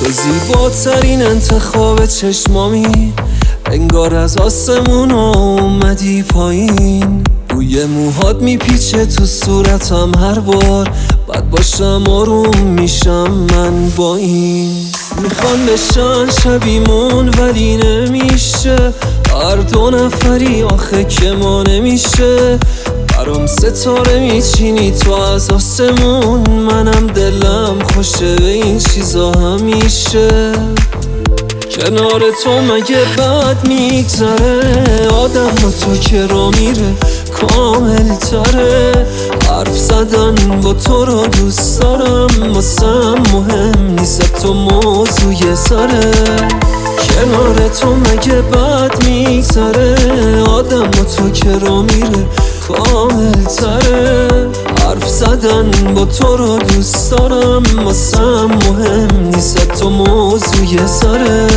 تو زیباترین انتخاب چشمامی، انگار از آسمون اومدی پایین. بوی موهات میپیچه تو صورتم هر بار، بد باشم آروم میشم من با این. میخوان بشن شبیمون ولی نمیشه، هر دو نفری آخه که ما نمیشه. برام ستاره میچینی تو از آسمون، منم دلم خوشه به این چیزا همیشه. کنار تو مگه بد میگذره، آدم با تو که را میره کامل تره. حرف زدن با تو را دوست دارم، واسم مهم نیست تو موضوع سره. کنار تو مگه بد میگذره، آدم با تو که را میره کامل تره. حرف زدن با تو را دوست دارم، واسم مهم نیست تو موضوع سره.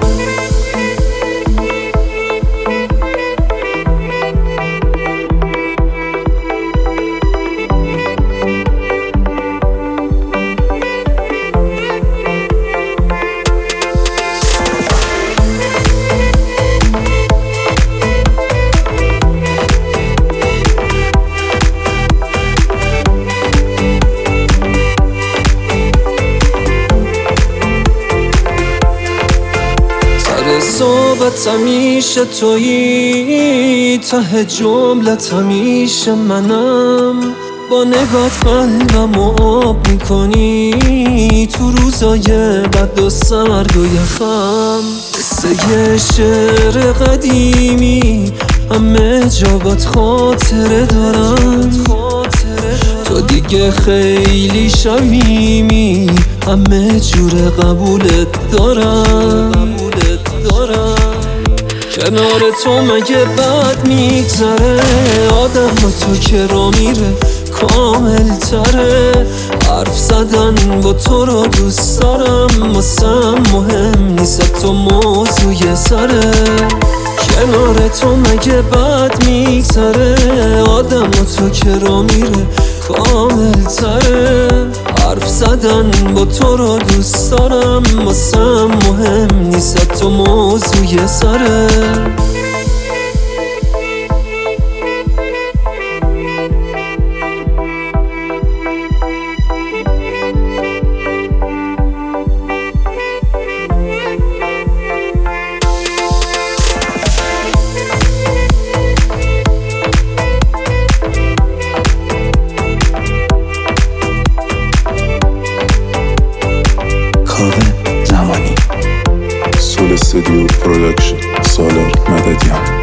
صحبت همیشه تویی، ته جملت همیشه منم. با نگات قلبم آب میکنی تو روزای بد و سرد و یخم. مثل یه شعر قدیمی همه جا بات خاطره دارم. تو دیگه خیلی شبیمی، همه جور قبولت دارم. کنار تو مگه بد میگذره، آدم با تو که را میره کامل تره. حرف زدن با تو را دوست دارم، واسم مهم نیست تو موضوع سره. کنار تو مگه بد میگذره، آدم با تو که را میره کامل تره. حرف زدن با تو را دوست دارم، واسم مهم نیست تو موضوع سره. زمانی سول استودیو پروداکشن، سالار مددیان.